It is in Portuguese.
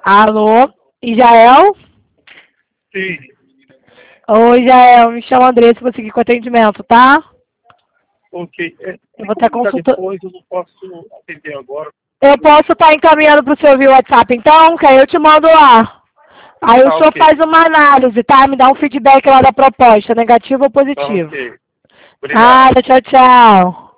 Alô, Israel? Sim. Oi, Israel, me chamo Andressa, vou seguir com atendimento, tá? Ok. Eu vou estar consultando. Depois, eu não posso atender agora. Eu posso estar encaminhando para o seu via WhatsApp, então, que aí eu te mando lá. Aí o Tá senhor ok. faz uma análise, tá? Me dá um feedback lá da proposta, negativo ou Tá positivo. ok. Obrigado. Nada, tchau, tchau.